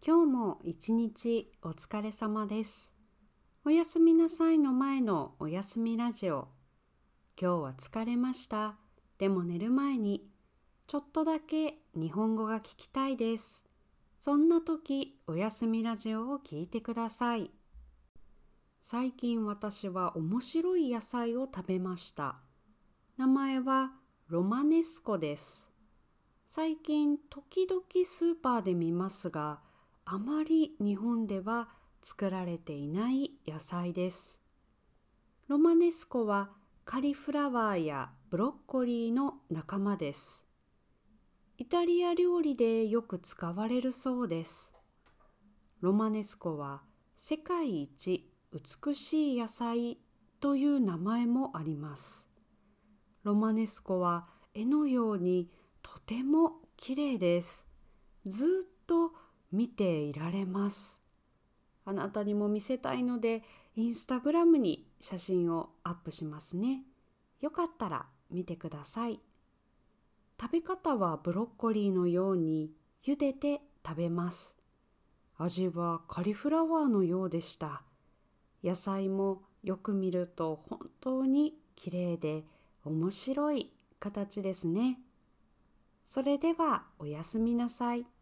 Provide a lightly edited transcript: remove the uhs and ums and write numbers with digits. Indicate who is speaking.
Speaker 1: 今日も一日お疲れ様です。おやすみなさいの前のおやすみラジオ。今日は疲れました。でも寝る前にちょっとだけ日本語が聞きたいです。そんな時、おやすみラジオを聞いてください。最近私は面白い野菜を食べました。名前はロマネスコです。最近時々スーパーで見ますが、あまり日本では作られていない野菜です。ロマネスコはカリフラワーやブロッコリーの仲間です。イタリア料理でよく使われるそうです。ロマネスコは世界一美しい野菜という名前もあります。ロマネスコは絵のようにとても綺麗です。ずっと見ていられます。あなたにも見せたいので、インスタグラムに写真をアップしますね。よかったら見てください。食べ方はブロッコリーのように茹でて食べます。味はカリフラワーのようでした。野菜もよく見ると本当に綺麗で面白い形ですね。それではおやすみなさい。